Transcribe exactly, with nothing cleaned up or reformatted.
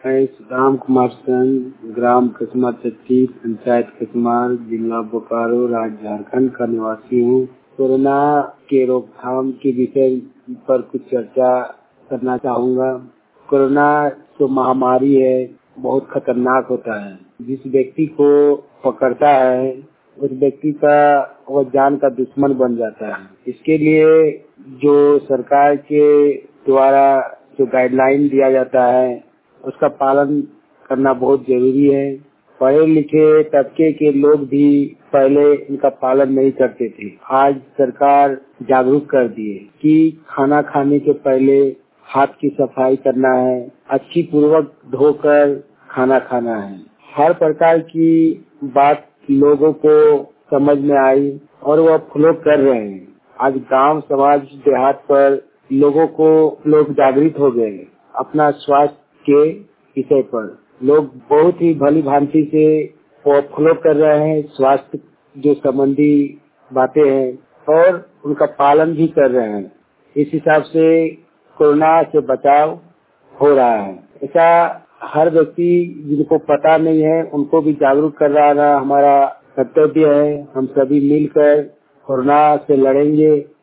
मैं राम कुमार सिंह, ग्राम कसमा चट्टी, पंचायत कसमार, जिला बोकारो, राज्य झारखंड का निवासी हूँ। कोरोना के रोकथाम के विषय पर कुछ चर्चा करना चाहूँगा। कोरोना जो महामारी है बहुत खतरनाक होता है। जिस व्यक्ति को पकड़ता है उस व्यक्ति का वो जान का दुश्मन बन जाता है। इसके लिए जो सरकार के द्वारा जो गाइडलाइन दिया जाता है उसका पालन करना बहुत जरूरी है। पढ़े लिखे तबके के लोग भी पहले इनका पालन नहीं करते थे। आज सरकार जागरूक कर दी है कि खाना खाने के पहले हाथ की सफाई करना है, अच्छी पूर्वक धोकर खाना खाना है। हर प्रकार की बात लोगों को समझ में आई और वह फॉलो कर रहे हैं। आज गांव समाज देहात पर लोगों को लोग जागृत हो गए अपना स्वास्थ्य के विषय पर। लोग बहुत ही भली भांति से फॉलो कर रहे हैं स्वास्थ्य जो संबंधी बातें हैं और उनका पालन भी कर रहे हैं। इस हिसाब से कोरोना से बचाव हो रहा है। ऐसा हर व्यक्ति जिनको पता नहीं है उनको भी जागरूक कर रहा हमारा कर्तव्य है। हम सभी मिलकर कोरोना से लड़ेंगे।